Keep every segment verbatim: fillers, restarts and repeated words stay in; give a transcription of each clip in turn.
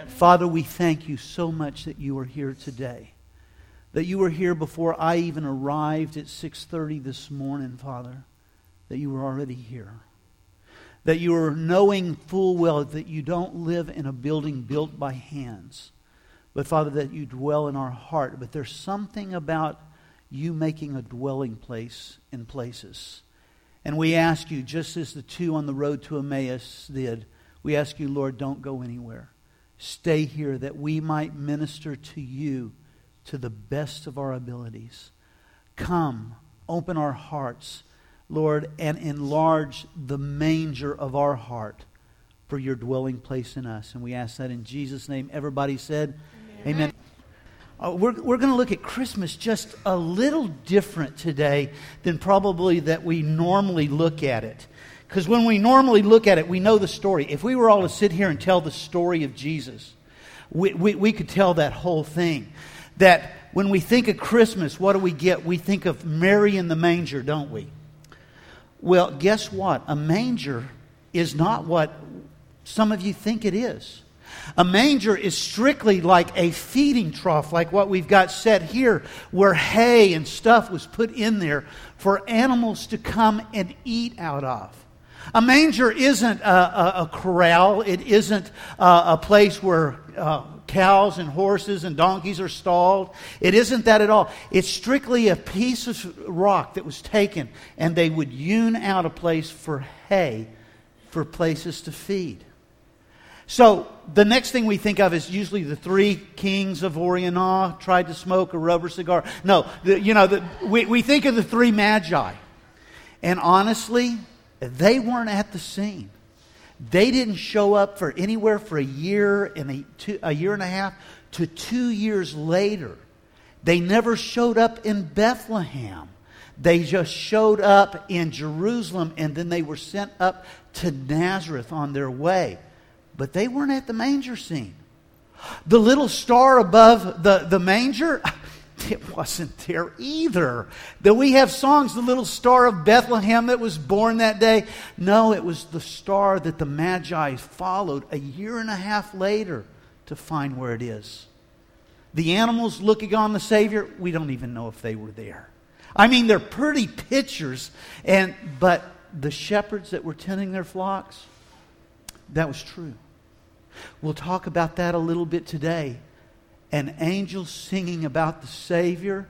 Father, we thank you so much that you are here today. That you were here before I even arrived at six thirty this morning, Father. That you were already here. That you are knowing full well that you don't live in a building built by hands. But Father, that you dwell in our heart. But there's something about you making a dwelling place in places. And we ask you, just as the two on the road to Emmaus did, we ask you, Lord, don't go anywhere. Stay here that we might minister to you to the best of our abilities. Come, open our hearts, Lord, and enlarge the manger of our heart for your dwelling place in us. And we ask that in Jesus' name. Everybody said, Amen. Amen. Uh, we're we're going to look at Christmas just a little different today than probably that we normally look at it. Because when we normally look at it, we know the story. If we were all to sit here and tell the story of Jesus, we, we, we could tell that whole thing. That when we think of Christmas, what do we get? We think of Mary in the manger, don't we? Well, guess what? A manger is not what some of you think it is. A manger is strictly like a feeding trough, like what we've got set here, where hay and stuff was put in there for animals to come and eat out of. A manger isn't a, a, a corral. It isn't a, a place where uh, cows and horses and donkeys are stalled. It isn't that at all. It's strictly a piece of rock that was taken, and they would hewn out a place for hay, for places to feed. So the next thing we think of is usually the three kings of Orient tried to smoke a rubber cigar. No, the, you know, the, we, we think of the three magi. And honestly, they weren't at the scene. They didn't show up for anywhere for a year and a, two, a year and a half to two years later. They never showed up in Bethlehem. They just showed up in Jerusalem, and then they were sent up to Nazareth on their way. But they weren't at the manger scene. The little star above the, the manger, it wasn't there either. That we have songs, the little star of Bethlehem that was born that day. No, it was the star that the Magi followed a year and a half later to find where it is. The animals looking on the Savior, we don't even know if they were there. I mean, they're pretty pictures, and but the shepherds that were tending their flocks, that was true. We'll talk about that a little bit today. And angels singing about the Savior,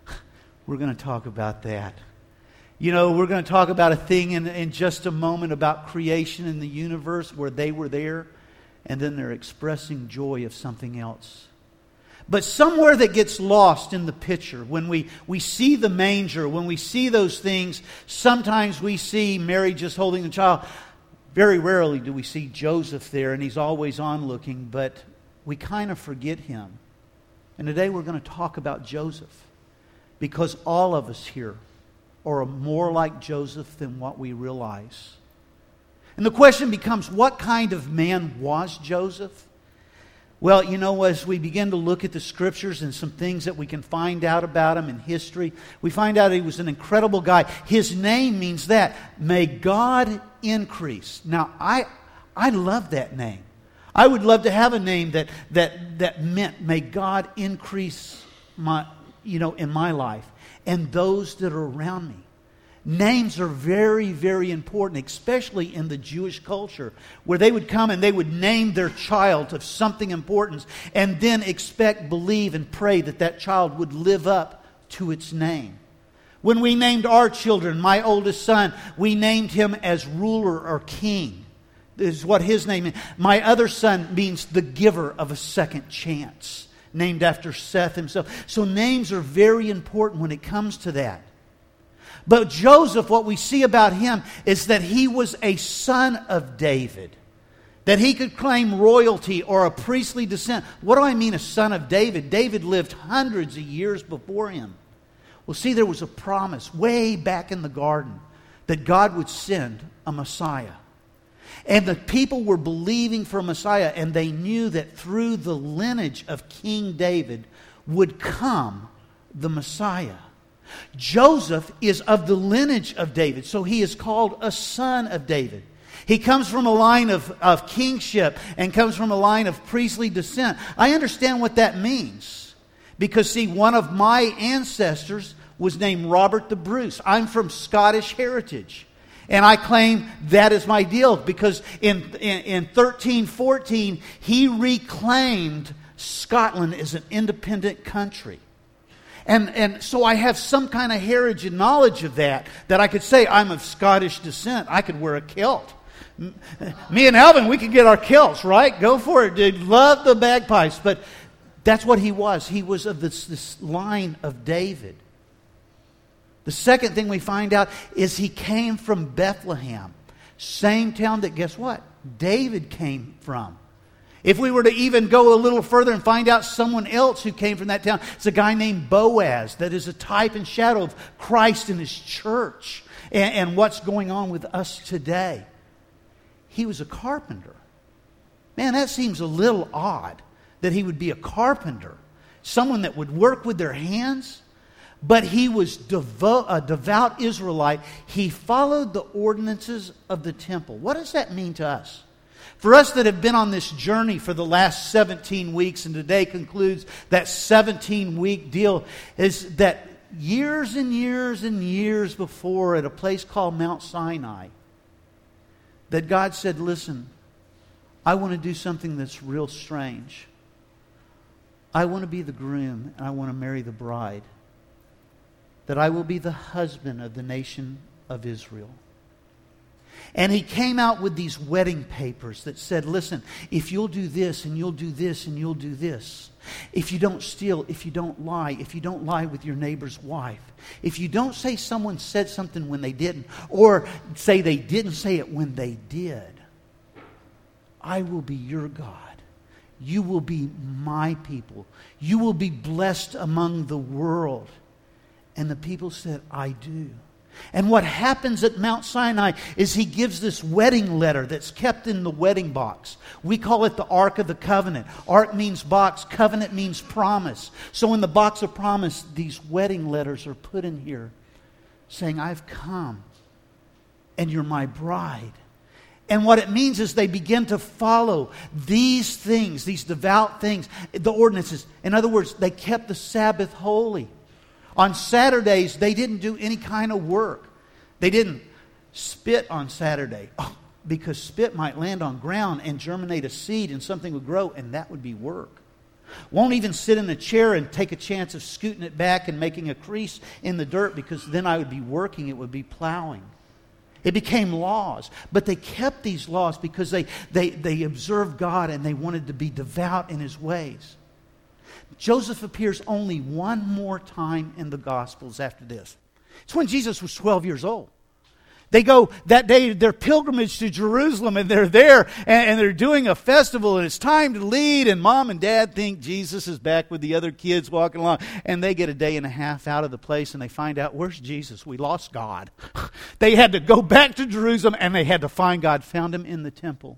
we're going to talk about that. You know, we're going to talk about a thing in, in just a moment about creation in the universe where they were there, and then they're expressing joy of something else. But somewhere that gets lost in the picture, when we, we see the manger, when we see those things, sometimes we see Mary just holding the child. Very rarely do we see Joseph there, and he's always on looking, but we kind of forget him. And today we're going to talk about Joseph, because all of us here are more like Joseph than what we realize. And the question becomes, what kind of man was Joseph? Well, you know, as we begin to look at the Scriptures and some things that we can find out about him in history, we find out he was an incredible guy. His name means that. May God increase. Now, I I love that name. I would love to have a name that that that meant, may God increase my, you know, in my life and those that are around me. Names are very, very important, especially in the Jewish culture, where they would come and they would name their child of something important and then expect, believe, and pray that that child would live up to its name. When we named our children, my oldest son, we named him as ruler or king. This is what his name is. My other son means the giver of a second chance, named after Seth himself. So names are very important when it comes to that. But Joseph, what we see about him is that he was a son of David. That he could claim royalty or a priestly descent. What do I mean, a son of David? David lived hundreds of years before him. Well, see, there was a promise way back in the garden that God would send a Messiah. And the people were believing for a Messiah, and they knew that through the lineage of King David would come the Messiah. Joseph is of the lineage of David, so he is called a son of David. He comes from a line of, of kingship and comes from a line of priestly descent. I understand what that means. Because, see, one of my ancestors was named Robert the Bruce. I'm from Scottish heritage. And I claim that is my deal. Because in, in, in thirteen fourteen, he reclaimed Scotland as an independent country. And, and so I have some kind of heritage and knowledge of that, that I could say I'm of Scottish descent. I could wear a kilt. Me and Alvin, we could get our kilts, right? Go for it, dude. Love the bagpipes. But that's what he was. He was of this, this line of David. The second thing we find out is he came from Bethlehem. Same town that, guess what? David came from. If we were to even go a little further and find out someone else who came from that town, it's a guy named Boaz that is a type and shadow of Christ and His church and, and what's going on with us today. He was a carpenter. Man, that seems a little odd that he would be a carpenter, someone that would work with their hands. But he was devo- a devout Israelite. He followed the ordinances of the temple. What does that mean to us? For us that have been on this journey for the last seventeen weeks, and today concludes that seventeen-week deal, is that years and years and years before, at a place called Mount Sinai, that God said, listen, I want to do something that's real strange. I want to be the groom, and I want to marry the bride. That I will be the husband of the nation of Israel. And He came out with these wedding papers that said, listen, if you'll do this, and you'll do this, and you'll do this. If you don't steal, if you don't lie, if you don't lie with your neighbor's wife, if you don't say someone said something when they didn't, or say they didn't say it when they did, I will be your God. You will be my people. You will be blessed among the world. And the people said, I do. And what happens at Mount Sinai is He gives this wedding letter that's kept in the wedding box. We call it the Ark of the Covenant. Ark means box. Covenant means promise. So in the box of promise, these wedding letters are put in here saying, I've come and you're my bride. And what it means is they begin to follow these things, these devout things, the ordinances. In other words, they kept the Sabbath holy. On Saturdays, they didn't do any kind of work. They didn't spit on Saturday, oh, because spit might land on ground and germinate a seed and something would grow, and that would be work. Won't even sit in a chair and take a chance of scooting it back and making a crease in the dirt, because then I would be working, it would be plowing. It became laws. But they kept these laws because they, they, they observed God and they wanted to be devout in His ways. Joseph appears only one more time in the Gospels after this. It's when Jesus was twelve years old. They go that day, their pilgrimage to Jerusalem, and they're there, and, and they're doing a festival, and it's time to lead, and Mom and Dad think Jesus is back with the other kids walking along, and they get a day and a half out of the place, and they find out, where's Jesus? We lost God. They had to go back to Jerusalem, and they had to find God. Found Him in the temple.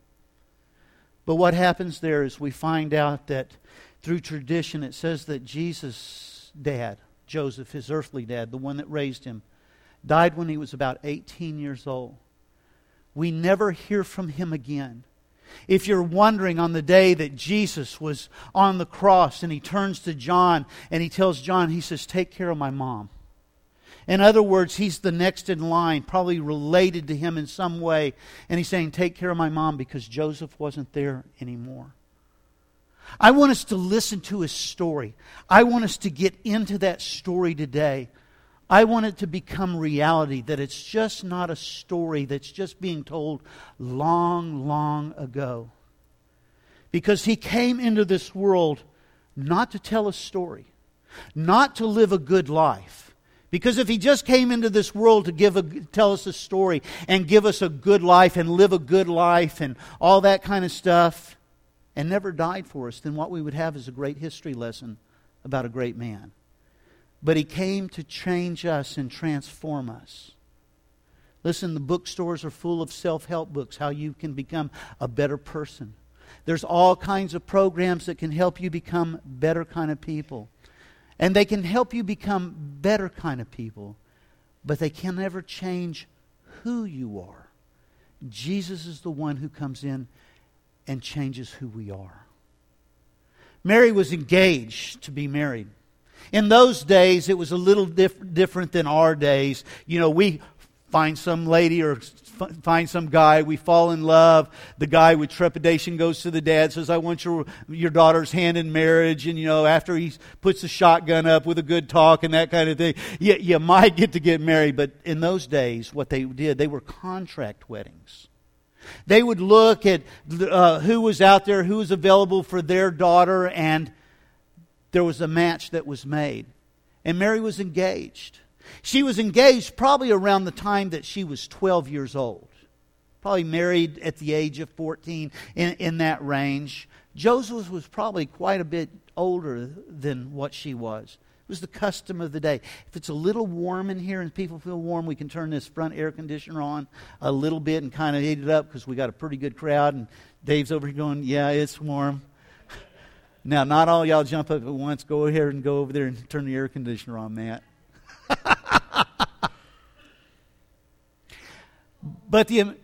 But what happens there is we find out that through tradition, it says that Jesus' dad, Joseph, his earthly dad, the one that raised him, died when he was about eighteen years old. We never hear from him again. If you're wondering, on the day that Jesus was on the cross and He turns to John and He tells John, He says, take care of my mom. In other words, he's the next in line, probably related to him in some way. And he's saying, take care of my mom, because Joseph wasn't there anymore. I want us to listen to his story. I want us to get into that story today. I want it to become reality, that it's just not a story that's just being told long, long ago. Because He came into this world not to tell a story, not to live a good life. Because if He just came into this world to give a, tell us a story and give us a good life and live a good life and all that kind of stuff, and never died for us, then what we would have is a great history lesson about a great man. But He came to change us and transform us. Listen, the bookstores are full of self-help books, how you can become a better person. There's all kinds of programs that can help you become better kind of people. And they can help you become better kind of people. But they can never change who you are. Jesus is the one who comes in and changes who we are. Mary was engaged to be married. In those days, it was a little diff- different than our days. You know, we find some lady or f- find some guy, we fall in love. The guy with trepidation goes to the dad, says, I want your your daughter's hand in marriage. And, you know, after he puts the shotgun up with a good talk and that kind of thing, you, you might get to get married. But in those days, what they did, they were contract weddings. They would look at uh, who was out there, who was available for their daughter, and there was a match that was made. And Mary was engaged. She was engaged probably around the time that she was twelve years old. Probably married at the age of fourteen, in, in that range. Joseph was probably quite a bit older than what she was. It was the custom of the day. If it's a little warm in here and people feel warm, we can turn this front air conditioner on a little bit and kind of heat it up because we got a pretty good crowd. And Dave's over here going, yeah, it's warm. Now, not all y'all jump up at once. Go ahead and go over there and turn the air conditioner on, Matt. But the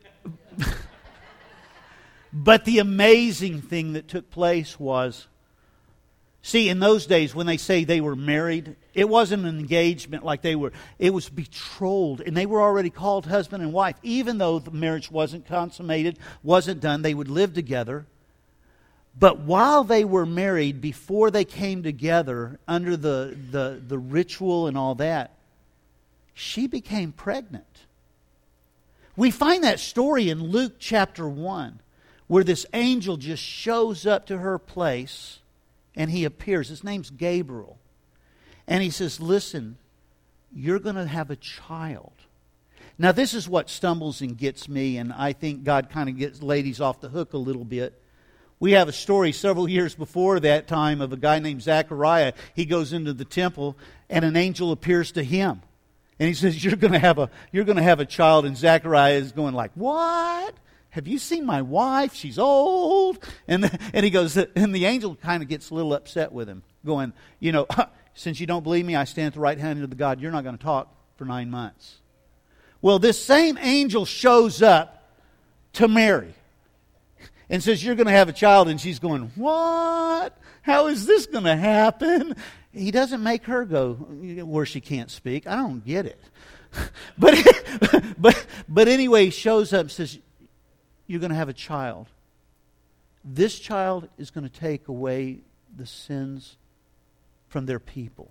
but the amazing thing that took place was, see, in those days when they say they were married, it wasn't an engagement like they were. It was betrothed, and they were already called husband and wife. Even though the marriage wasn't consummated, wasn't done, they would live together. But while they were married, before they came together, under the, the, the ritual and all that, she became pregnant. We find that story in Luke chapter one, where this angel just shows up to her place, and he appears. His name's Gabriel. And he says, listen, you're going to have a child. Now, this is what stumbles and gets me, and I think God kind of gets ladies off the hook a little bit. We have a story several years before that time of a guy named Zechariah. He goes into the temple, and an angel appears to him. And he says, you're going to have a you're going to have a child. And Zechariah is going like, what? Have you seen my wife? She's old. And the, and he goes, and the angel kind of gets a little upset with him, going, you know, since you don't believe me, I stand at the right hand of the God. You're not going to talk for nine months. Well, this same angel shows up to Mary and says, you're going to have a child. And she's going, what? How is this going to happen? He doesn't make her go where she can't speak. I don't get it. But but but anyway, he shows up and says, you're going to have a child. This child is going to take away the sins from their people.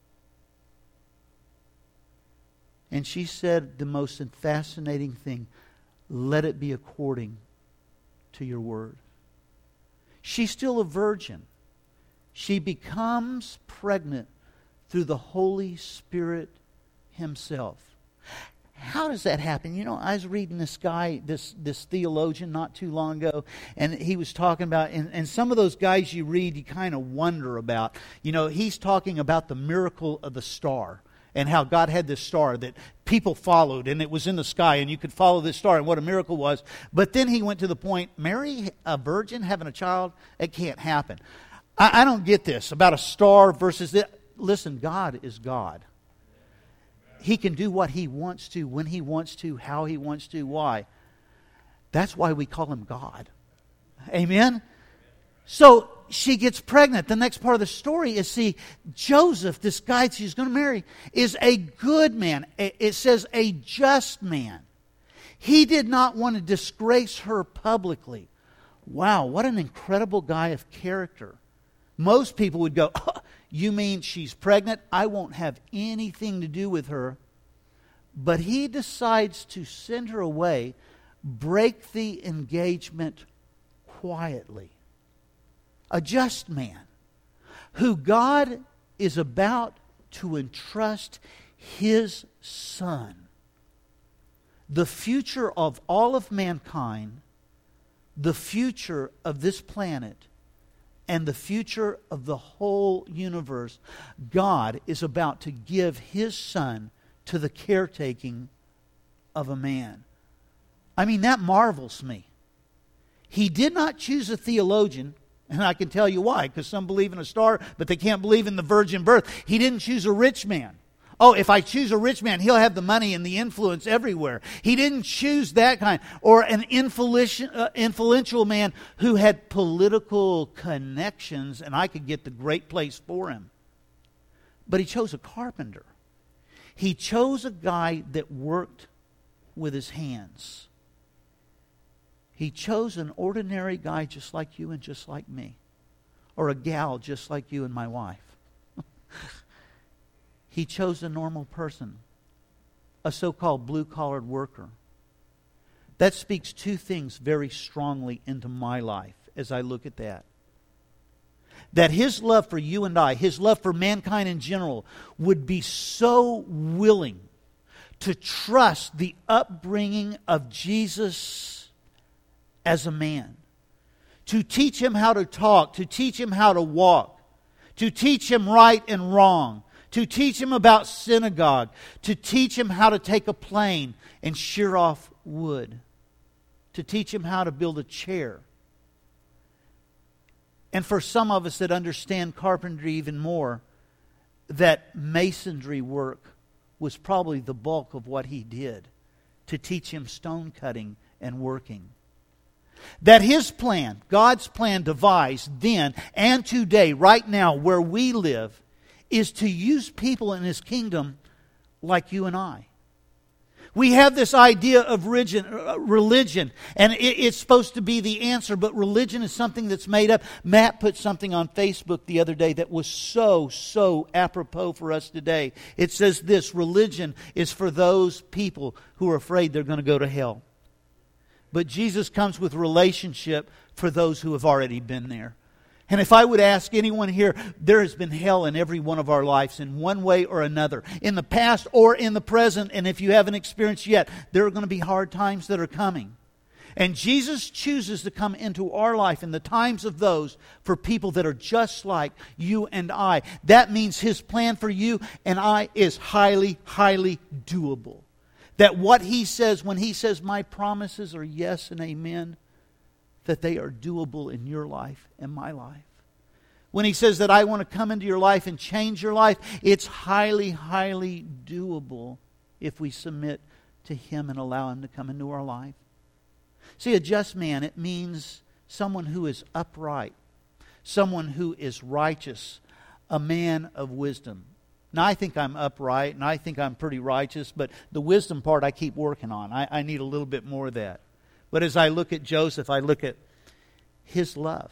And she said the most fascinating thing, let it be according to your word. She's still a virgin. She becomes pregnant through the Holy Spirit Himself. How does that happen? You know, I was reading this guy, this this theologian not too long ago, and he was talking about, and, and some of those guys you read, you kind of wonder about. You know, he's talking about the miracle of the star and how God had this star that people followed, and it was in the sky, and you could follow this star, and what a miracle was. But then he went to the point, Mary, a virgin, having a child, it can't happen. I, I don't get this about a star versus this. Listen, God is God. He can do what He wants to, when He wants to, how He wants to. Why? That's why we call Him God. Amen? So she gets pregnant. The next part of the story is, see, Joseph, this guy she's going to marry, is a good man. It says a just man. He did not want to disgrace her publicly. Wow, what an incredible guy of character. Most people would go, oh, you mean she's pregnant? I won't have anything to do with her. But he decides to send her away, break the engagement quietly. A just man who God is about to entrust His Son, the future of all of mankind, the future of this planet, and the future of the whole universe. God is about to give His Son to the caretaking of a man. I mean, that marvels me. He did not choose a theologian, and I can tell you why, because some believe in a star, but they can't believe in the virgin birth. He didn't choose a rich man. Oh, if I choose a rich man, he'll have the money and the influence everywhere. He didn't choose that kind. Or an influential, uh, influential man who had political connections, and I could get the great place for him. But he chose a carpenter. He chose a guy that worked with his hands. He chose an ordinary guy just like you and just like me. Or a gal just like you and my wife. He chose a normal person, a so-called blue-collared worker. That speaks two things very strongly into my life as I look at that. That His love for you and I, His love for mankind in general, would be so willing to trust the upbringing of Jesus as a man. To teach Him how to talk, to teach Him how to walk, to teach Him right and wrong, to teach Him about synagogue, to teach Him how to take a plane and shear off wood, to teach Him how to build a chair. And for some of us that understand carpentry even more, that masonry work was probably the bulk of what He did to teach him stone cutting and working. That His plan, God's plan devised then and today, right now, where we live, is to use people in His kingdom like you and I. We have this idea of religion, religion and it, it's supposed to be the answer, but religion is something that's made up. Matt put something on Facebook the other day that was so, so apropos for us today. It says this: religion is for those people who are afraid they're going to go to hell. But Jesus comes with relationship for those who have already been there. And if I would ask anyone here, there has been hell in every one of our lives in one way or another, in the past or in the present. And if you haven't experienced yet, there are going to be hard times that are coming. And Jesus chooses to come into our life in the times of those for people that are just like you and I. That means His plan for you and I is highly, highly doable. That what He says, when He says, my promises are yes and amen, that they are doable in your life and my life. When He says that I want to come into your life and change your life, it's highly, highly doable if we submit to Him and allow Him to come into our life. See, a just man, it means someone who is upright, someone who is righteous, a man of wisdom. Now, I think I'm upright and I think I'm pretty righteous, but the wisdom part I keep working on. I, I need a little bit more of that. But as I look at Joseph, I look at his love.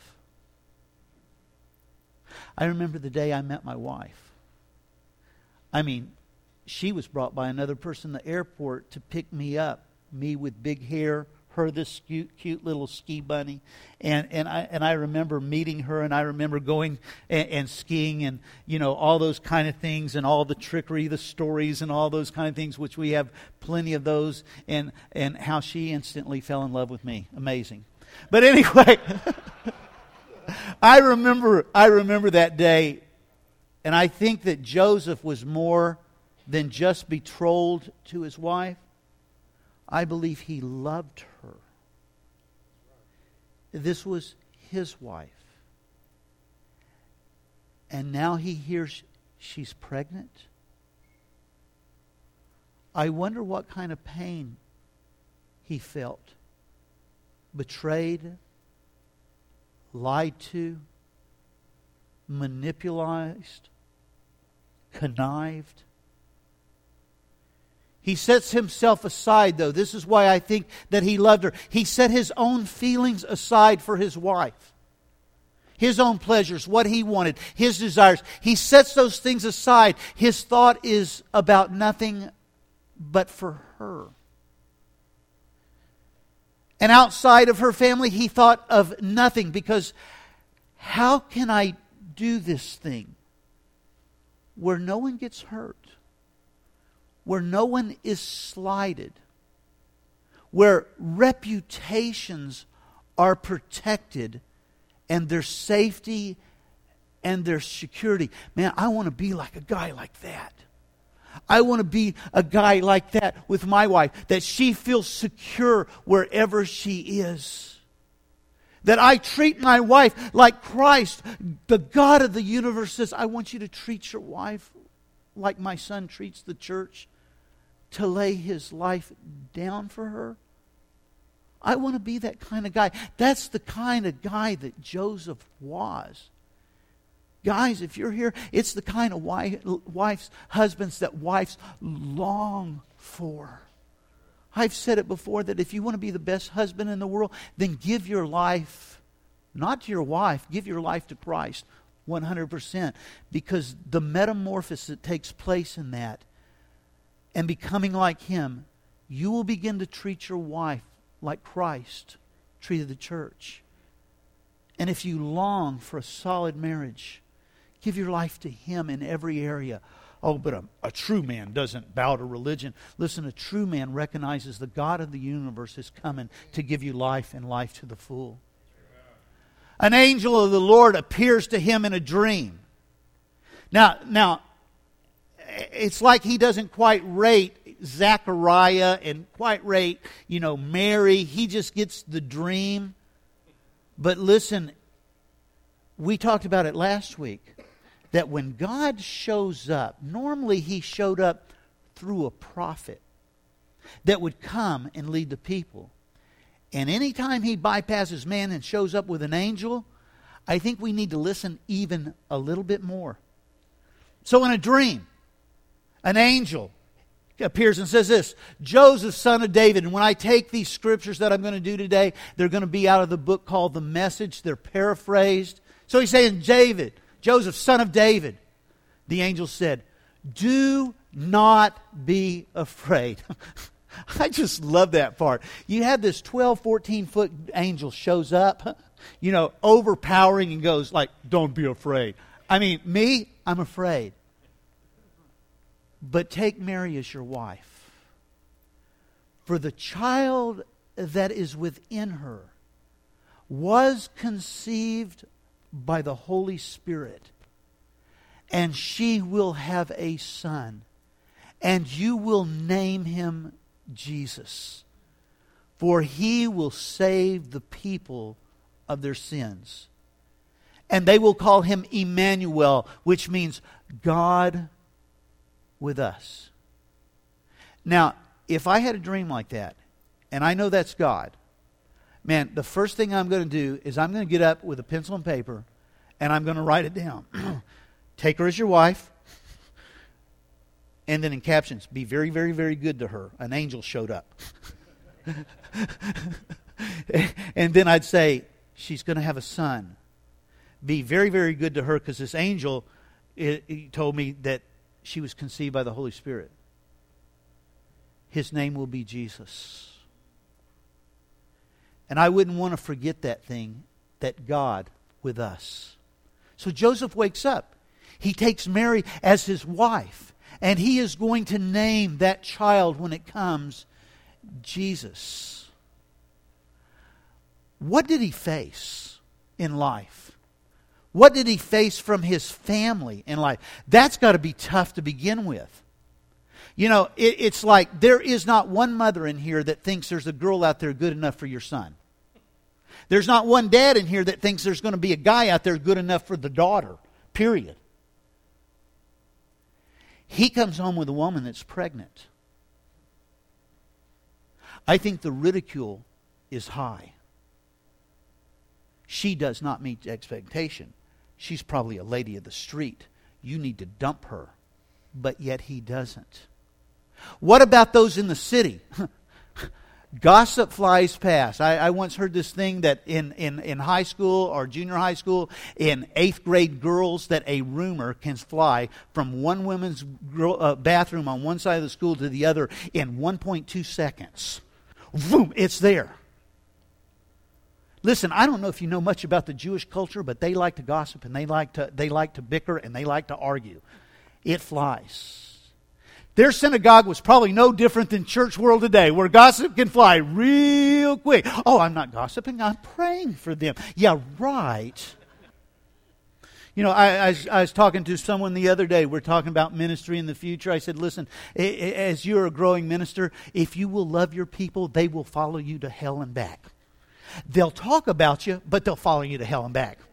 I remember the day I met my wife. I mean, she was brought by another person at the airport to pick me up. Me with big hair, her this cute, cute little ski bunny. And and I and I remember meeting her, and I remember going and, and skiing and, you know, all those kind of things and all the trickery, the stories and all those kind of things, which we have plenty of those, and, and how she instantly fell in love with me. Amazing. But anyway, I remember I remember that day, and I think that Joseph was more than just betrothed to his wife. I believe he loved her. This was his wife. And now he hears she's pregnant. I wonder what kind of pain he felt. Betrayed, lied to, manipulated, connived. He sets himself aside, though. This is why I think that he loved her. He set his own feelings aside for his wife. His own pleasures, what he wanted, his desires. He sets those things aside. His thought is about nothing but for her. And outside of her family, he thought of nothing, because how can I do this thing where no one gets hurt? Where no one is slighted, where reputations are protected and their safety and their security. Man, I want to be like a guy like that. I want to be a guy like that with my wife, that she feels secure wherever she is. That I treat my wife like Christ, the God of the universe, says, I want you to treat your wife like my son treats the church, to lay his life down for her? I want to be that kind of guy. That's the kind of guy that Joseph was. Guys, if you're here, it's the kind of wife, wives, husbands that wives long for. I've said it before that if you want to be the best husband in the world, then give your life, not to your wife, give your life to Christ one hundred percent. Because the metamorphosis that takes place in that and becoming like Him, you will begin to treat your wife like Christ treated the church. And if you long for a solid marriage, give your life to Him in every area. Oh, but a, a true man doesn't bow to religion. Listen, a true man recognizes the God of the universe is coming to give you life and life to the full. An angel of the Lord appears to him in a dream. Now, now, it's like he doesn't quite rate Zechariah and quite rate, you know, Mary. He just gets the dream. But listen, we talked about it last week, that when God shows up, normally He showed up through a prophet that would come and lead the people. And anytime He bypasses man and shows up with an angel, I think we need to listen even a little bit more. So in a dream, an angel appears and says this, Joseph, son of David. And when I take these scriptures that I'm going to do today, they're going to be out of the book called The Message. They're paraphrased. So he's saying, David, Joseph, son of David. The angel said, do not be afraid. I just love that part. You have this twelve, fourteen foot angel shows up, you know, overpowering and goes like, don't be afraid. I mean, me, I'm afraid. But take Mary as your wife. For the child that is within her was conceived by the Holy Spirit, and she will have a son, and you will name him Jesus, for he will save the people of their sins. And they will call him Emmanuel, which means God with us. Now, if I had a dream like that, and I know that's God, man, the first thing I'm going to do is I'm going to get up with a pencil and paper, and I'm going to write it down. Take her as your wife. And then in captions, be very, very, very good to her. An angel showed up. And then I'd say, she's going to have a son. Be very, very good to her, because this angel it, he told me that she was conceived by the Holy Spirit. His name will be Jesus. And I wouldn't want to forget that thing, that God with us. So Joseph wakes up. He takes Mary as his wife. And he is going to name that child when it comes Jesus. What did he face in life? What did he face from his family in life? That's got to be tough to begin with. You know, it, it's like there is not one mother in here that thinks there's a girl out there good enough for your son. There's not one dad in here that thinks there's going to be a guy out there good enough for the daughter. Period. He comes home with a woman that's pregnant. I think the ridicule is high. She does not meet expectation. She's probably a lady of the street. You need to dump her. But yet he doesn't. What about those in the city? Gossip flies past. I, I once heard this thing that in, in, in high school or junior high school, in eighth grade girls, that a rumor can fly from one women's girl, uh, bathroom on one side of the school to the other in one point two seconds. Boom, it's there. Listen, I don't know if you know much about the Jewish culture, but they like to gossip and they like to they like to bicker and they like to argue. It flies. Their synagogue was probably no different than church world today, where gossip can fly real quick. Oh, I'm not gossiping, I'm praying for them. Yeah, right. You know, I, I, was, I was talking to someone the other day. We're talking about ministry in the future. I said, listen, as you're a growing minister, if you will love your people, they will follow you to hell and back. They'll talk about you, but they'll follow you to hell and back.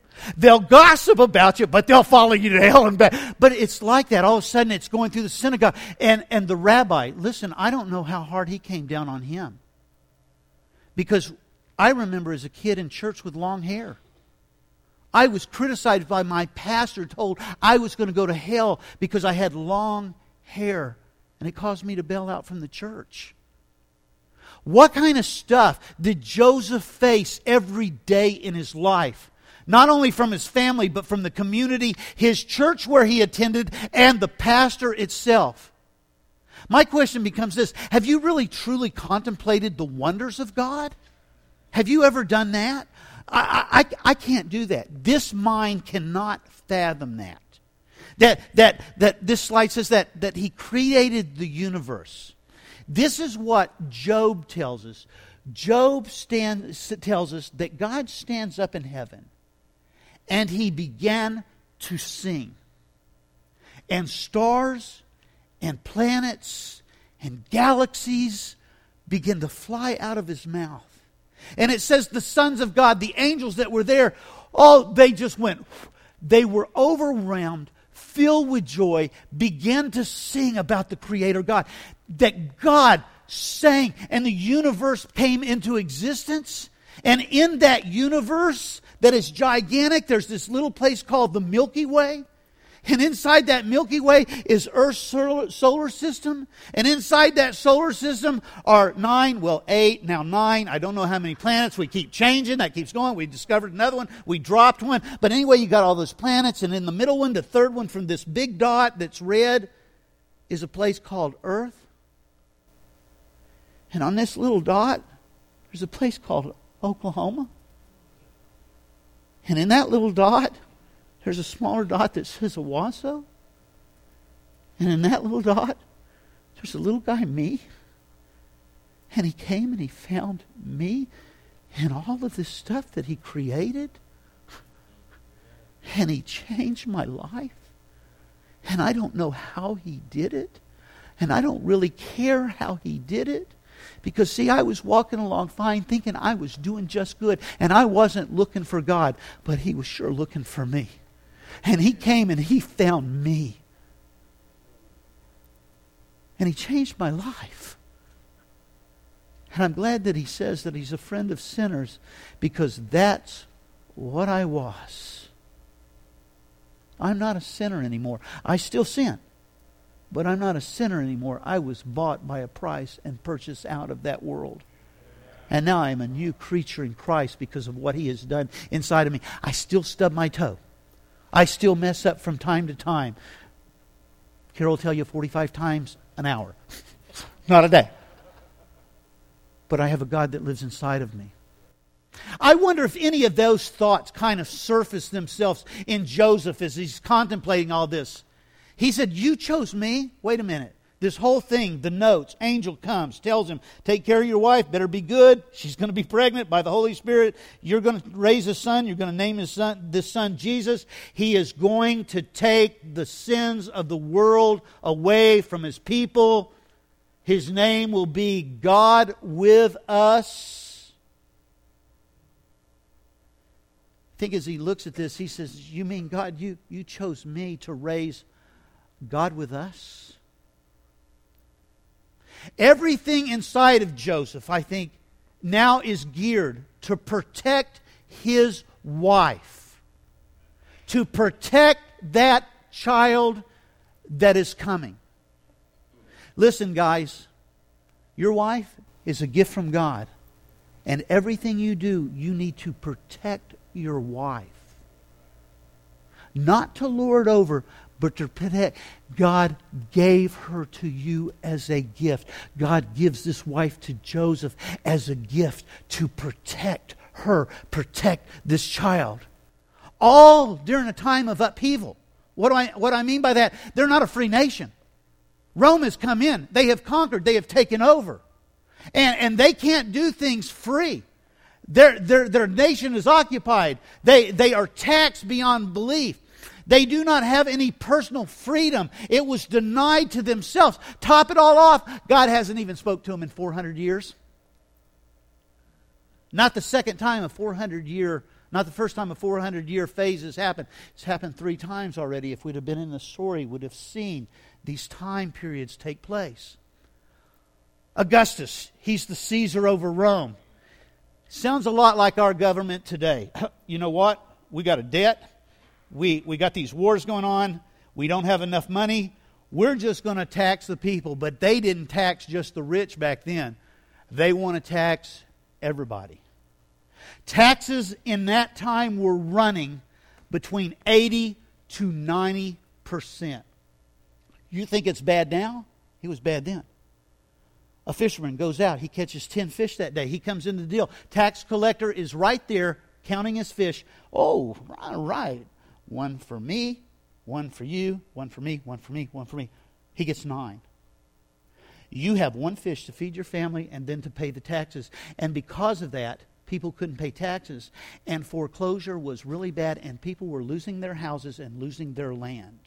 They'll gossip about you, but they'll follow you to hell and back. But it's like that. All of a sudden, it's going through the synagogue. And, and the rabbi, listen, I don't know how hard he came down on him. Because I remember as a kid in church with long hair. I was criticized by my pastor, told I was going to go to hell because I had long hair. And it caused me to bail out from the church. What kind of stuff did Joseph face every day in his life? Not only from his family, but from the community, his church where he attended, and the pastor itself. My question becomes this: have you really truly contemplated the wonders of God? Have you ever done that? I, I, I can't do that. This mind cannot fathom that. That, that, that this slide says that, that he created the universe. This is what Job tells us. Job stands, tells us that God stands up in heaven and he began to sing. And stars and planets and galaxies begin to fly out of his mouth. And it says the sons of God, the angels that were there, oh, they just went, they were overwhelmed, filled with joy, began to sing about the Creator God. That God sang and the universe came into existence. And in that universe that is gigantic, there's this little place called the Milky Way. And inside that Milky Way is Earth's solar system. And inside that solar system are nine, well, eight, now nine. I don't know how many planets. We keep changing. That keeps going. We discovered another one. We dropped one. But anyway, you got all those planets. And in the middle one, the third one from this big dot that's red, is a place called Earth. And on this little dot, there's a place called Oklahoma. And in that little dot, there's a smaller dot that says Owasso. And in that little dot, there's a little guy, me. And he came and he found me and all of this stuff that he created. And he changed my life. And I don't know how he did it. And I don't really care how he did it. Because, see, I was walking along fine thinking I was doing just good. And I wasn't looking for God. But he was sure looking for me. And he came and he found me. And he changed my life. And I'm glad that he says that he's a friend of sinners, because that's what I was. I'm not a sinner anymore. I still sin. But I'm not a sinner anymore. I was bought by a price and purchased out of that world. And now I am a new creature in Christ because of what he has done inside of me. I still stub my toe. I still mess up from time to time. Carol will tell you forty-five times an hour. Not a day. But I have a God that lives inside of me. I wonder if any of those thoughts kind of surface themselves in Joseph as he's contemplating all this. He said, you chose me? Wait a minute. This whole thing, the notes, angel comes, tells him, take care of your wife, better be good. She's going to be pregnant by the Holy Spirit. You're going to raise a son. You're going to name his son, this son Jesus. He is going to take the sins of the world away from his people. His name will be God with us. I think as he looks at this, he says, you mean, God, you, you chose me to raise God with us? Everything inside of Joseph, I think, now is geared to protect his wife. To protect that child that is coming. Listen, guys, your wife is a gift from God. And everything you do, you need to protect your wife. Not to lord over, but to protect. God gave her to you as a gift. God gives this wife to Joseph as a gift to protect her, protect this child. All during a time of upheaval. What do I, what I mean by that? They're not a free nation. Rome has come in. They have conquered. They have taken over. And, and they can't do things free. Their, their, their nation is occupied. They, they are taxed beyond belief. They do not have any personal freedom. It was denied to themselves. Top it all off, God hasn't even spoke to them in four hundred years. Not the second time a four hundred year Not the first time a four hundred year phase has happened. It's happened three times already. If we'd have been in the story, we would have seen these time periods take place. Augustus, he's the Caesar over Rome. Sounds a lot like our government today. You know what? We got a debt. We, we got these wars going on. We don't have enough money. We're just going to tax the people. But they didn't tax just the rich back then. They want to tax everybody. Taxes in that time were running between eighty to ninety percent. You think it's bad now? It was bad then. A fisherman goes out. He catches ten fish that day. He comes into the deal. Tax collector is right there counting his fish. Oh, all right. One for me, one for you, one for me, one for me, one for me. He gets nine. You have one fish to feed your family and then to pay the taxes. And because of that, people couldn't pay taxes. And foreclosure was really bad, and people were losing their houses and losing their land.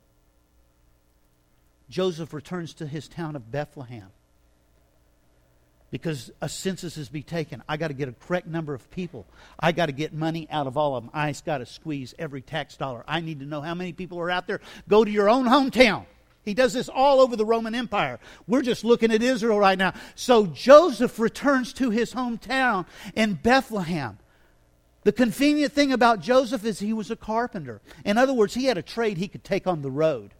Joseph returns to his town of Bethlehem because a census is be taken. I got to get a correct number of people. I got to get money out of all of them. I got to squeeze every tax dollar. I need to know how many people are out there. Go to your own hometown. He does this all over the Roman Empire. We're just looking at Israel right now. So Joseph returns to his hometown in Bethlehem. The convenient thing about Joseph is he was a carpenter. In other words, he had a trade he could take on the road.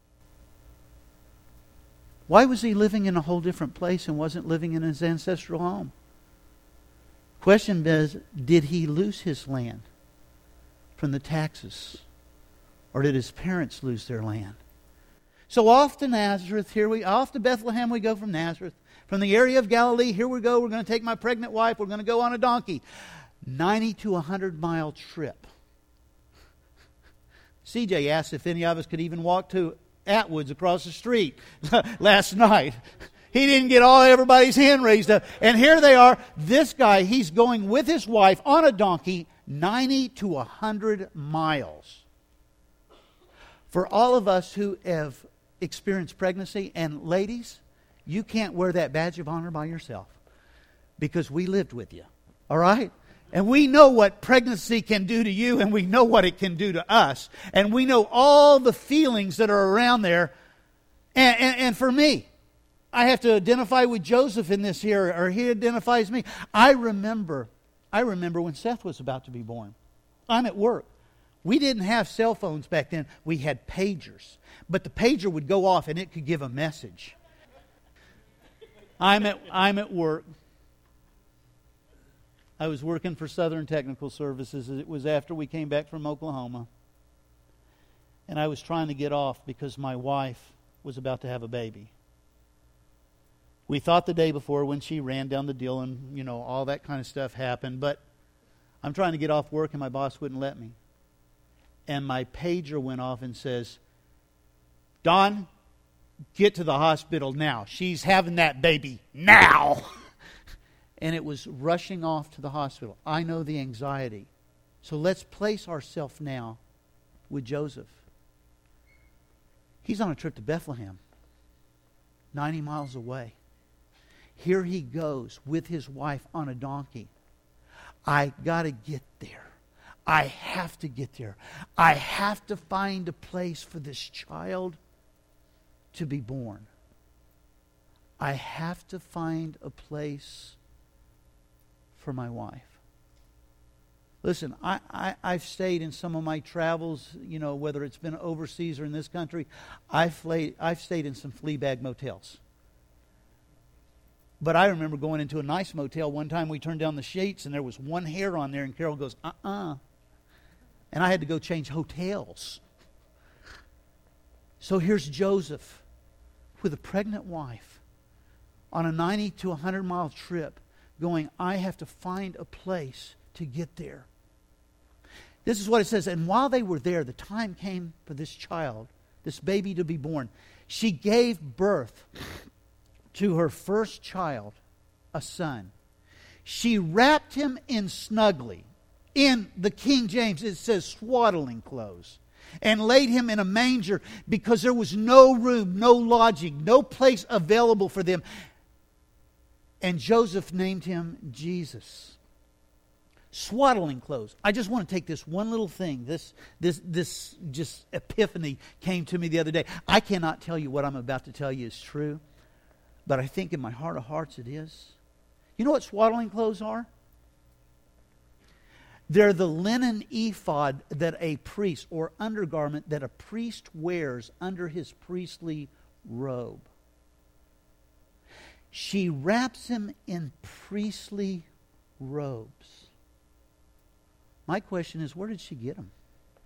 Why was he living in a whole different place and wasn't living in his ancestral home? Question is, did he lose his land from the taxes? Or did his parents lose their land? So off to Nazareth, here we, off to Bethlehem we go from Nazareth. From the area of Galilee, here we go. We're going to take my pregnant wife. We're going to go on a donkey. ninety to one hundred mile trip. C J asked if any of us could even walk to Atwoods across the street last night. He didn't get all everybody's hand raised up. And here they are. This guy, he's going with his wife on a donkey ninety to one hundred miles. For all of us who have experienced pregnancy, and ladies, you can't wear that badge of honor by yourself because we lived with you. All right? And we know what pregnancy can do to you, and we know what it can do to us. And we know all the feelings that are around there. And, and, and for me, I have to identify with Joseph in this here, or he identifies me. I remember, I remember when Seth was about to be born. I'm at work. We didn't have cell phones back then. We had pagers. But the pager would go off and it could give a message. I'm at, I'm at work. I was working for Southern Technical Services. It was after we came back from Oklahoma. And I was trying to get off because my wife was about to have a baby. We thought the day before when she ran down the deal and, you know, all that kind of stuff happened. But I'm trying to get off work and my boss wouldn't let me. And my pager went off and says, Don, get to the hospital now. She's having that baby now. And it was rushing off to the hospital. I know the anxiety. So let's place ourselves now with Joseph. He's on a trip to Bethlehem, ninety miles away. Here he goes with his wife on a donkey. I got to get there. I have to get there. I have to find a place for this child to be born. I have to find a place for my wife. Listen, I, I, I've stayed in some of my travels, you know, whether it's been overseas or in this country, I've, laid, I've stayed in some flea bag motels. But I remember going into a nice motel one time. We turned down the sheets and there was one hair on there, and Carol goes, uh-uh. And I had to go change hotels. So here's Joseph with a pregnant wife on a ninety to one hundred mile trip going, I have to find a place to get there. This is what it says. And while they were there, the time came for this child, this baby, to be born. She gave birth to her first child, a son. She wrapped him in snugly. In the King James, it says swaddling clothes. And laid him in a manger because there was no room, no lodging, no place available for them. And Joseph named him Jesus. Swaddling clothes. I just want to take this one little thing. This, this, this just epiphany came to me the other day. I cannot tell you what I'm about to tell you is true, but I think in my heart of hearts it is. You know what swaddling clothes are? They're the linen ephod that a priest, or undergarment that a priest wears under his priestly robe. She wraps him in priestly robes. My question is, where did she get them?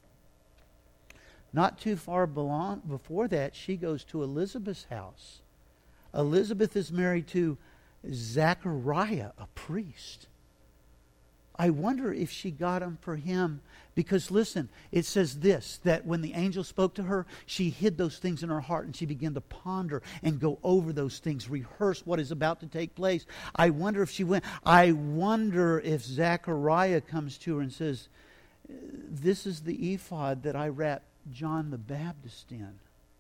Not too far belong, before that, she goes to Elizabeth's house. Elizabeth is married to Zachariah, a priest. I wonder if she got them for him. Because listen, it says this, that when the angel spoke to her, she hid those things in her heart and she began to ponder and go over those things, rehearse what is about to take place. I wonder if she went, I wonder if Zachariah comes to her and says, this is the ephod that I wrapped John the Baptist in.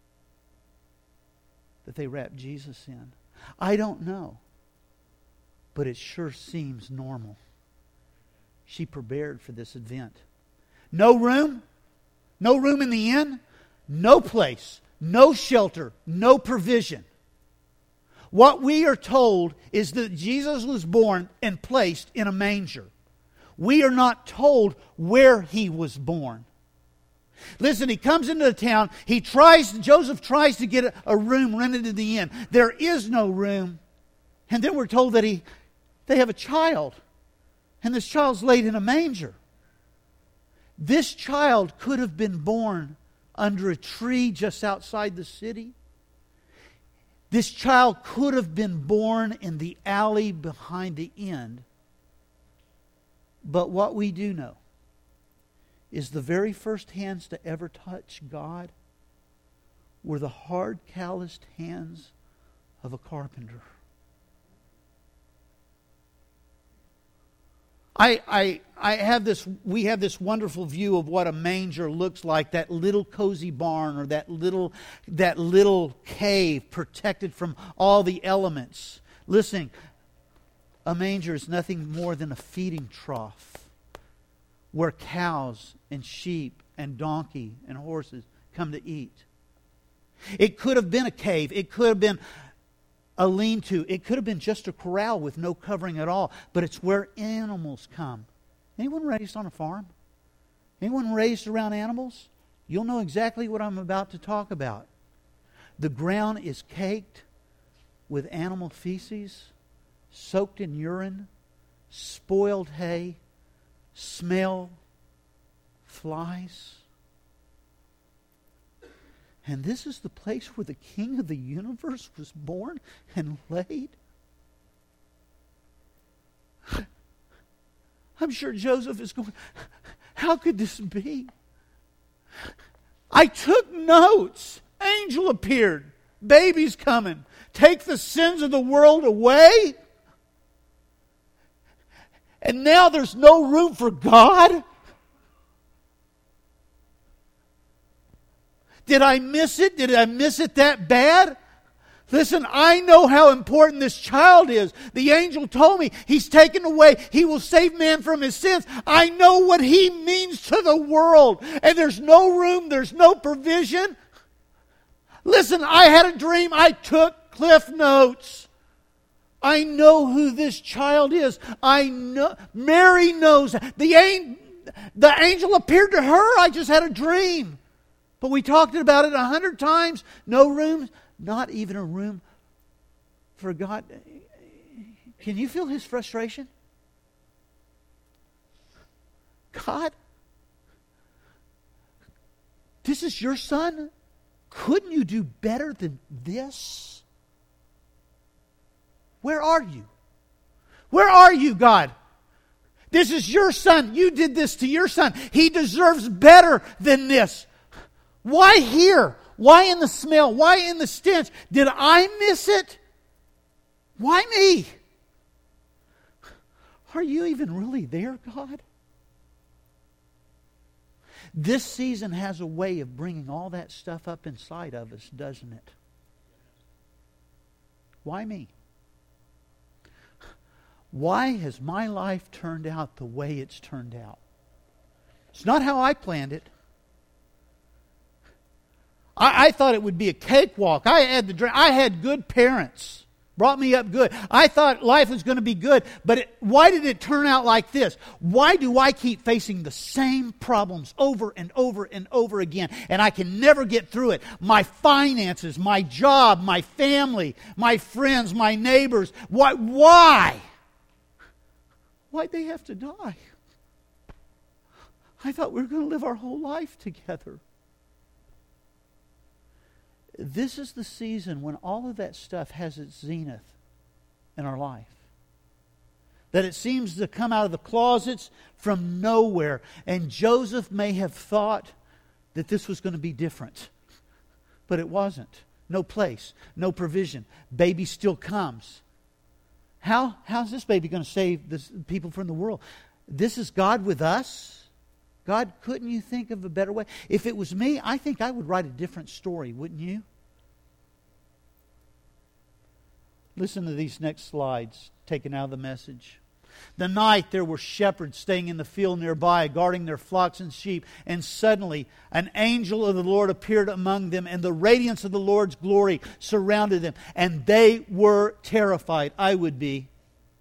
That they wrapped Jesus in. I don't know. But it sure seems normal. She prepared for this event. No room, no room in the inn, no place, no shelter, no provision. What we are told is that Jesus was born and placed in a manger. We are not told where he was born. Listen, he comes into the town. He tries, Joseph tries to get a, a room rented in the inn. There is no room. And then we're told that he, they have a child. And this child's laid in a manger. This child could have been born under a tree just outside the city. This child could have been born in the alley behind the inn. But what we do know is the very first hands to ever touch God were the hard, calloused hands of a carpenter. I, I, I have this, we have this wonderful view of what a manger looks like, that little cozy barn or that little, that little cave protected from all the elements. Listen, a manger is nothing more than a feeding trough where cows and sheep and donkey and horses come to eat. It could have been a cave. It could have been a lean-to. It could have been just a corral with no covering at all. But it's where animals come. Anyone raised on a farm? Anyone raised around animals? You'll know exactly what I'm about to talk about. The ground is caked with animal feces, soaked in urine, spoiled hay, smell, flies. And this is the place where the King of the universe was born and laid. I'm sure Joseph is going, how could this be? I took notes. Angel appeared. Baby's coming. Take the sins of the world away. And now there's no room for God? Did I miss it? Did I miss it that bad? Listen, I know how important this child is. The angel told me he's taken away. He will save man from his sins. I know what he means to the world. And there's no room. There's no provision. Listen, I had a dream. I took Cliff Notes. I know who this child is. I know. Mary knows. The angel, the angel appeared to her. I just had a dream. But we talked about it a hundred times. No room, not even a room for God. Can you feel his frustration? God, this is your son? Couldn't you do better than this? Where are you? Where are you, God? This is your son. You did this to your son. He deserves better than this. Why here? Why in the smell? Why in the stench? Did I miss it? Why me? Are you even really there, God? This season has a way of bringing all that stuff up inside of us, doesn't it? Why me? why has my life turned out the way it's turned out? It's not how I planned it. I, I thought it would be a cakewalk. I had the dream. I had good parents. Brought me up good. I thought life was going to be good. But it, why did it turn out like this? Why do I keep facing the same problems over and over and over again? And I can never get through it. My finances, my job, my family, my friends, my neighbors. Why? Why? Why'd they have to die? I thought we were going to live our whole life together. This is the season when all of that stuff has its zenith in our life. That it seems to come out of the closets from nowhere. And Joseph may have thought that this was going to be different. But it wasn't. No place, no provision. Baby still comes. How, how's this baby going to save this people from the world? This is God with us? God, couldn't you think of a better way? If it was me, I think I would write a different story, wouldn't you? Listen to these next slides, taken out of the Message. The night there were shepherds staying in the field nearby, guarding their flocks and sheep, and suddenly an angel of the Lord appeared among them, and the radiance of the Lord's glory surrounded them, and they were terrified. I would be.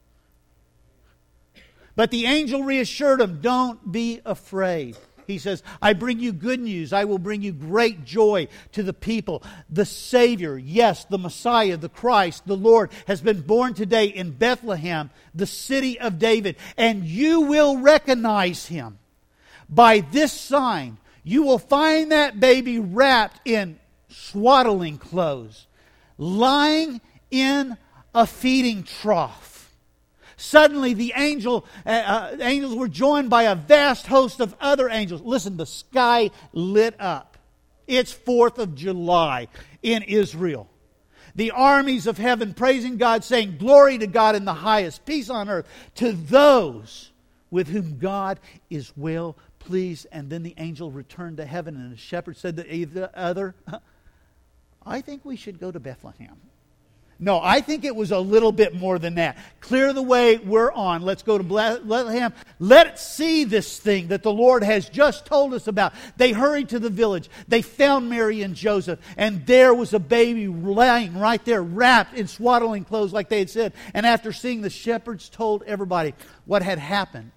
But the angel reassured them, don't be afraid. He says, I bring you good news. I will bring you great joy to the people. The Savior, yes, the Messiah, the Christ, the Lord, has been born today in Bethlehem, the city of David. And you will recognize Him. By this sign, you will find that baby wrapped in swaddling clothes, lying in a feeding trough. Suddenly the angel, uh, uh, angels were joined by a vast host of other angels. Listen, the sky lit up. It's fourth of July in Israel. The armies of heaven praising God, saying, glory to God in the highest, peace on earth to those with whom God is well pleased. And then the angel returned to heaven, and the shepherd said to the other, I think we should go to Bethlehem. No, I think it was a little bit more than that. Clear the way we're on. Let's go to Bethlehem. Let's see this thing that the Lord has just told us about. They hurried to the village. They found Mary and Joseph. And there was a baby lying right there, wrapped in swaddling clothes like they had said. And after seeing, the shepherds told everybody what had happened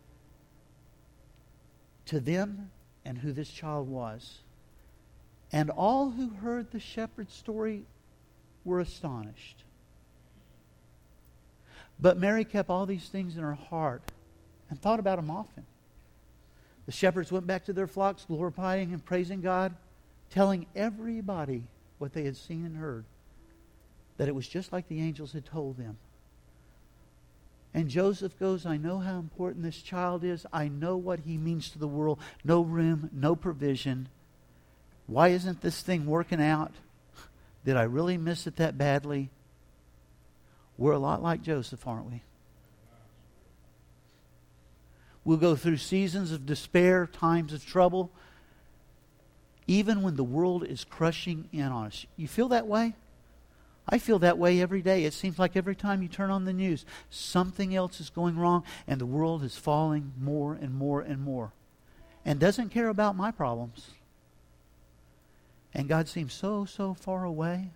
to them and who this child was. And all who heard the shepherd's story were astonished. But Mary kept all these things in her heart and thought about them often. The shepherds went back to their flocks, glorifying and praising God, telling everybody what they had seen and heard, that it was just like the angels had told them. And Joseph goes, I know how important this child is. I know what he means to the world. No room, no provision. Why isn't this thing working out? Did I really miss it that badly? We're a lot like Joseph, aren't we? We'll go through seasons of despair, times of trouble, even when the world is crushing in on us. You feel that way? I feel that way every day. It seems like every time you turn on the news, something else is going wrong, and the world is falling more and more and more, and doesn't care about my problems. And God seems so, so far away.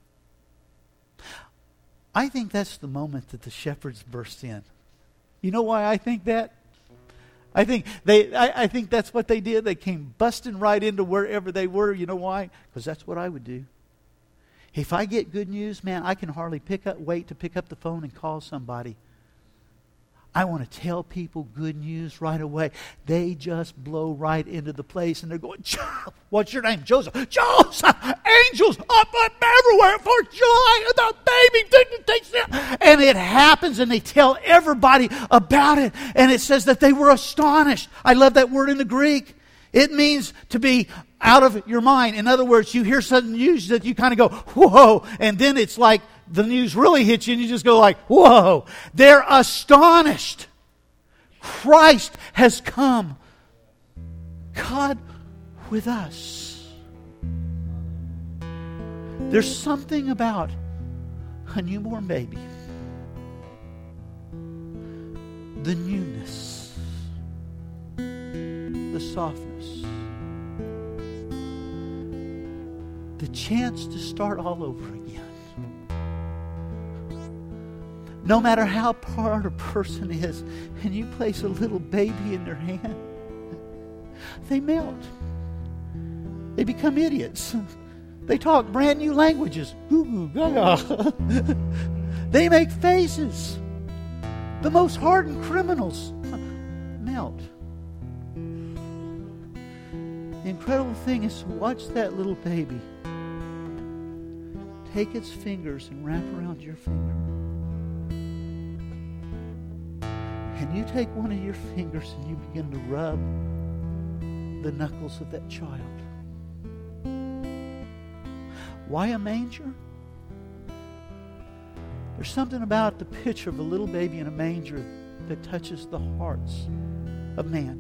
I think that's the moment that the shepherds burst in. You know why I think that? I think they. I, I think that's what they did. They came busting right into wherever they were. You know why? Because that's what I would do. If I get good news, man, I can hardly pick up, wait to pick up the phone and call somebody. I want to tell people good news right away. They just blow right into the place, and they're going, what's your name? Joseph. Joseph! Angels up, up everywhere for joy. The baby didn't take it. And it happens, and they tell everybody about it. And it says that they were astonished. I love that word in the Greek. It means to be out of your mind. In other words, you hear some news that you kind of go, whoa. And then it's like, the news really hits you and you just go like, whoa. They're astonished. Christ has come. God with us. There's something about a newborn baby the newness, the softness, the chance to start all over again. No matter how hard a person is, and you place a little baby in their hand, they melt. They become idiots. They talk brand new languages. Goo goo gaga. They make faces. The most hardened criminals melt. The incredible thing is to watch that little baby take its fingers and wrap around your finger. And you take one of your fingers and you begin to rub the knuckles of that child. Why a manger? There's something about the picture of a little baby in a manger that touches the hearts of man.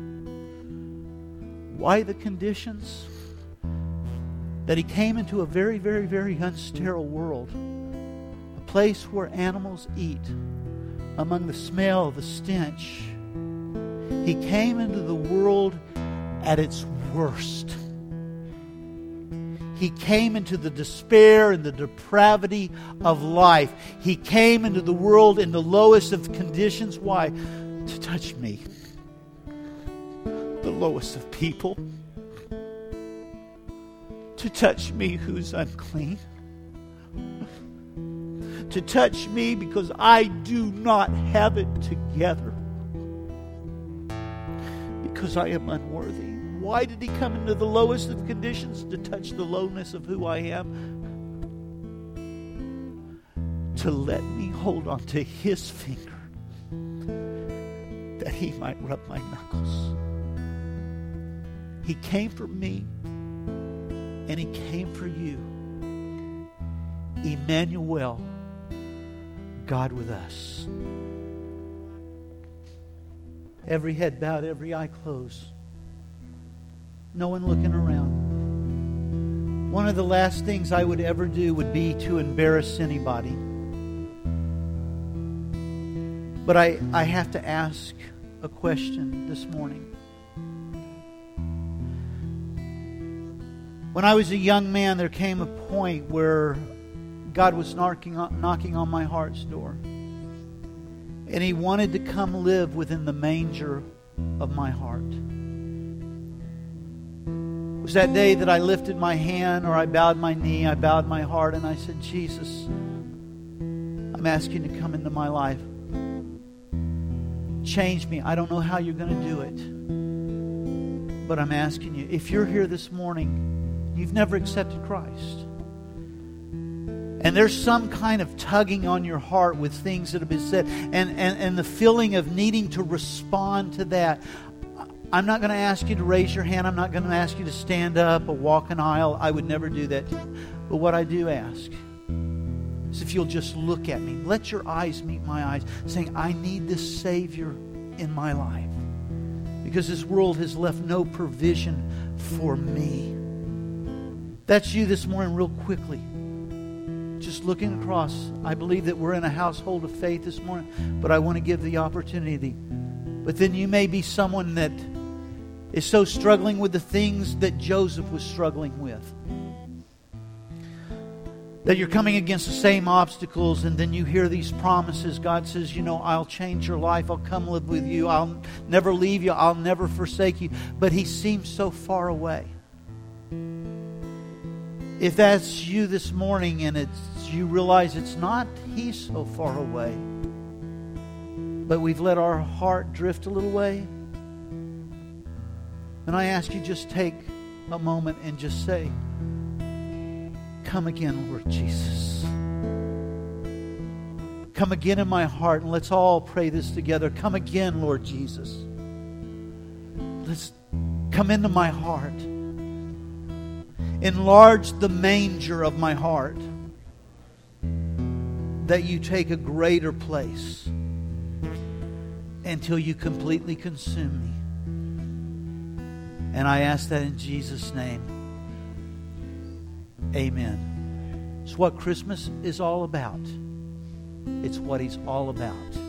Why the conditions? That he came into a very, very, very unsterile world. A place where animals eat. Among the smell, the stench. He came into the world at its worst. He came into the despair and the depravity of life. He came into the world in the lowest of conditions. Why? To touch me. The lowest of people. To touch me who's unclean. To touch me because I do not have it together. Because I am unworthy. Why did He come into the lowest of conditions? To touch the lowness of who I am. To let me hold on to His finger. That He might rub my knuckles. He came for me. And He came for you. Emmanuel. God with us. Every head bowed, every eye closed. No one looking around. One of the last things I would ever do would be to embarrass anybody. But I, I have to ask a question this morning. When I was a young man, there came a point where God was knocking on, knocking on my heart's door. And He wanted to come live within the manger of my heart. It was that day that I lifted my hand or I bowed my knee, I bowed my heart, and I said, Jesus, I'm asking you to come into my life. Change me. I don't know how you're going to do it. But I'm asking you, if you're here this morning, you've never accepted Christ. And there's some kind of tugging on your heart with things that have been said. And, and, and the feeling of needing to respond to that. I'm not going to ask you to raise your hand. I'm not going to ask you to stand up or walk an aisle. I would never do that. But what I do ask is if you'll just look at me. Let your eyes meet my eyes. Saying, I need this Savior in my life. Because this world has left no provision for me. That's you this morning real quickly. Just looking across, I believe that we're in a household of faith this morning, but I want to give the opportunity. But then you may be someone that is so struggling with the things that Joseph was struggling with. That you're coming against the same obstacles, and then you hear these promises. God says, you know, I'll change your life. I'll come live with you. I'll never leave you. I'll never forsake you. But He seems so far away. If that's you this morning and it's you realize it's not He's so far away, but we've let our heart drift a little way, then I ask you just take a moment and just say, come again, Lord Jesus. Come again in my heart, and let's all pray this together. Come again, Lord Jesus. Let's come into my heart. Enlarge the manger of my heart, that you take a greater place until you completely consume me. And I ask that in Jesus' name. Amen. It's what Christmas is all about. It's what He's all about.